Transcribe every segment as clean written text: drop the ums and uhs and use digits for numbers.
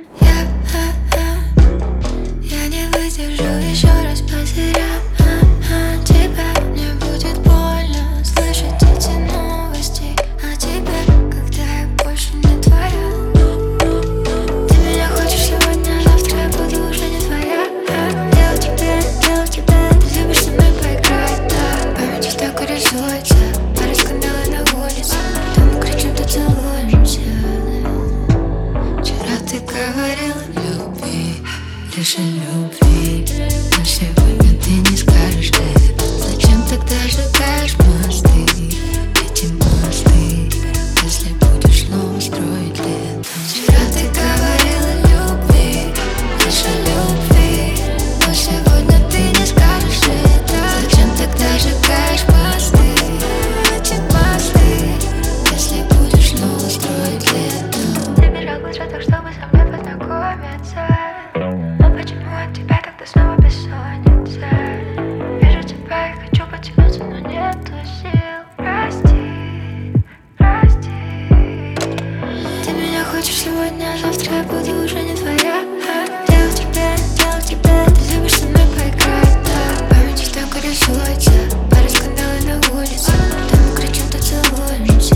Я не выдержу еще раз потерять тебя. Мне будет больно слышать эти новости о тебе, когда я больше не твоя. Ты меня хочешь сегодня, а завтра я буду уже не твоя. Дело в тебе, ты любишь со мной поиграть, да. Память так и рисуется, пара скандалов на улице, то мы кричим, то целуемся. Вчера ты говорила люби, лишь о любви, но сегодня ты не скажешь это. Зачем тогда сжигаешь мосты, эти мосты, если будешь снова строить лето? Вчера ты говорила люби, лишь о любви, но сегодня ты не скажешь это. Зачем тогда сжигаешь мосты, эти мосты, если будешь снова строить лето? Ты бежал в так, чтобы со мной познакомиться. Но почему от тебя тогда снова бессонница? Вижу тебя и хочу потянуться, но нету сил. Прости, прости. Ты меня хочешь сегодня, а завтра я буду уже не твоя. Дело в тебе, ты любишь со мной поиграть, да. Память так и рисуется, пара скандалов на улице, то мы кричим, то целуемся.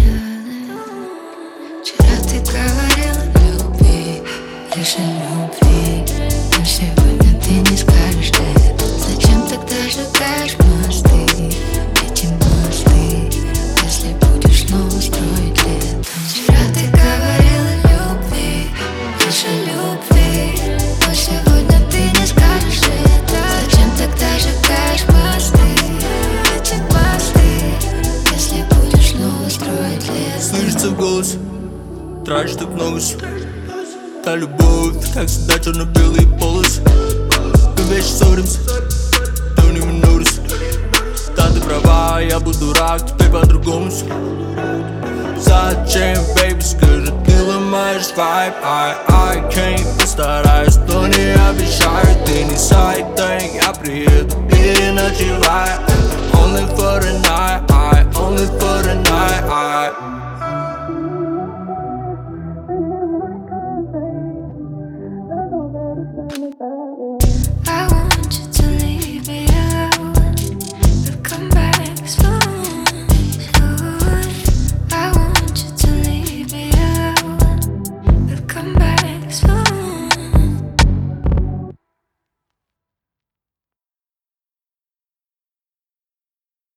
Вчера ты говорила люби, лишь о любви, но сегодня ты не скажешь это. Зачем тогда сжигаешь мосты, эти мосты, если будешь снова строить лето? Вчера ты говорила люби, лишь о любви, но сегодня ты не скажешь это. Зачем тогда сжигаешь мосты, эти мосты, если будешь снова строить лето? Слышится в голосе, тратишь так много сил. Та любовь, как всегда, черно-белые полосы. Мы вечно ссоримся, don't even notice. Да, ты права, я был дурак, теперь по-другому все. Зачем, baby, скажи, ты ломаешь вайб? I can't, постараюсь, но не обещаю. Ты не сайтай, я приеду переночевать. Only for the night, only for the night.